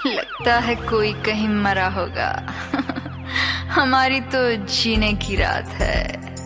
लगता है कोई कहीं मरा होगा। हमारी तो जीने की रात है।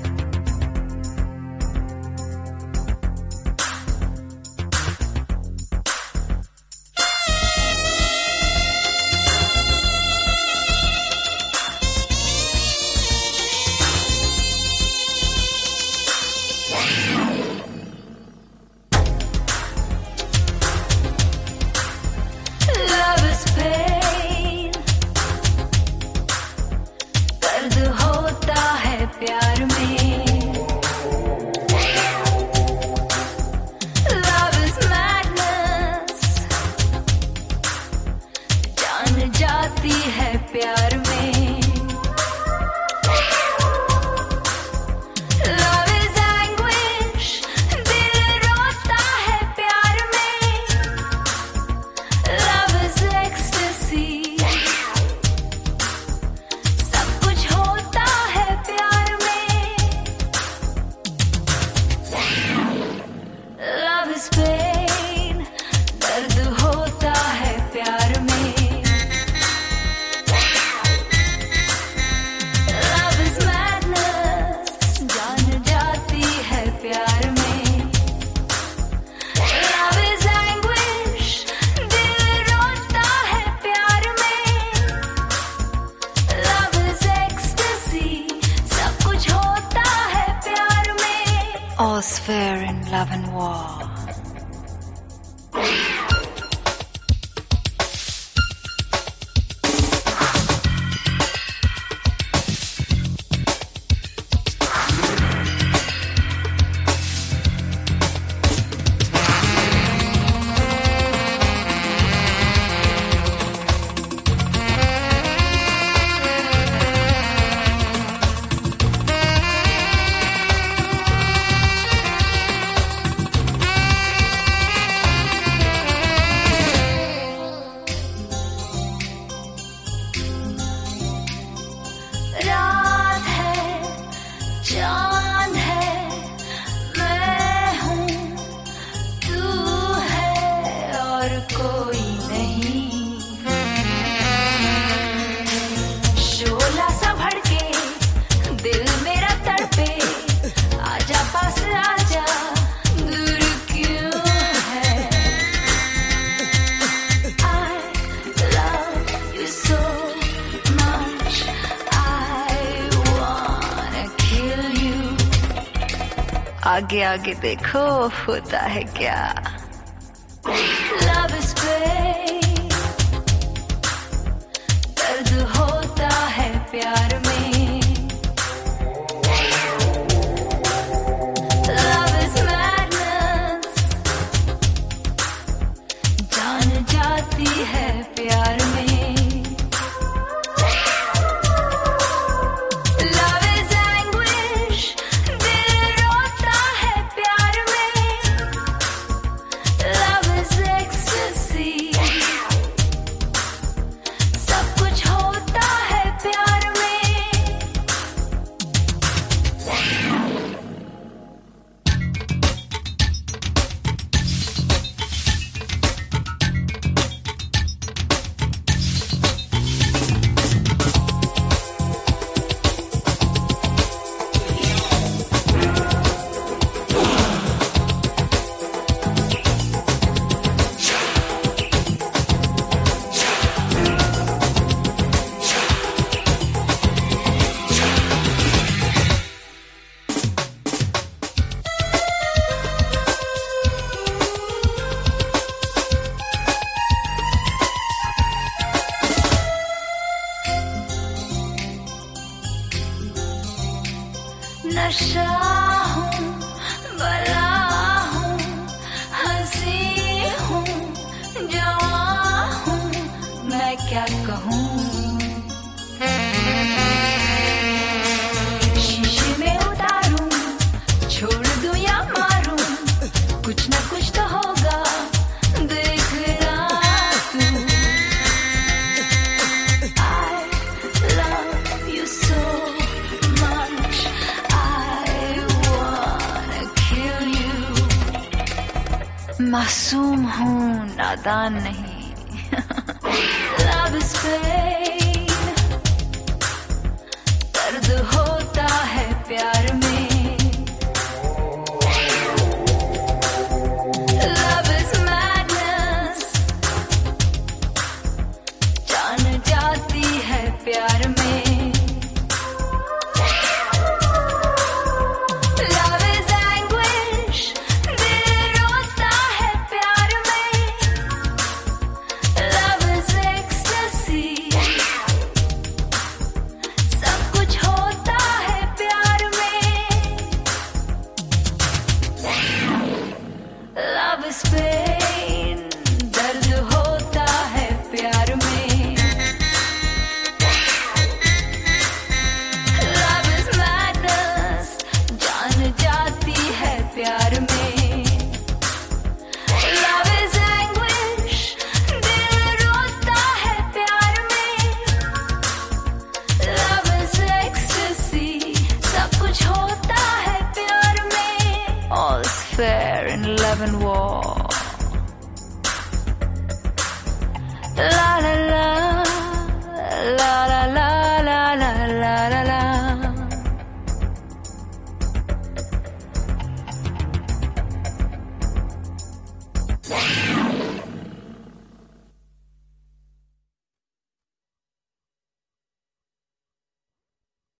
प्यार में Love is madness, जान जाती है प्यार में। Love is anguish, दिल रोता है प्यार में। Love is ecstasy, सब कुछ होता है प्यार में। Love is pain, दर्द होता है प्यार में। Love is madness, जान जाती है प्यार में। Love is anguish, दिल रोता है प्यार में। Love is ecstasy, सब कुछ होता है प्यार में। All's fair in love and war. रात है, चांद है, मैं हूँ, तू है और कोई नहीं। शोला सा भड़के, दिल मेरा तड़पे, आजा पास आजा, दूर क्यों है। I love you so much, आगे आगे देखो होता है क्या। Love is pain, दर्द होता है प्यार में। Love is madness, जान जाती है प्यार में। Love is anguish, दिल रोता है प्यार में। Love is ecstasy, सब कुछ होता है प्यार में। नशा हूँ, बला हूँ, हंसी हूँ, जवां हूँ, मैं क्या कहूँ। शीशे में उतारूं, छोड़ दूं या मारूं, कुछ न कुछ तो होगा, देखना तू। I love you so much, मासूम हूँ, नादान नहीं। is pain. दर्द होता है प्यार में. Love is madness. जान जाती है प्यार में. Love is anguish. दिल रोता है प्यार में. Love is ecstasy. सब कुछ होता है प्यार में. Love is pain. दर्द होता है प्यार में. Love is madness. जान जाती है प्यार में. Love is anguish. दिल रोता है प्यार में. Love is ecstasy. सब कुछ होता है प्यार में. All's fair in love and war.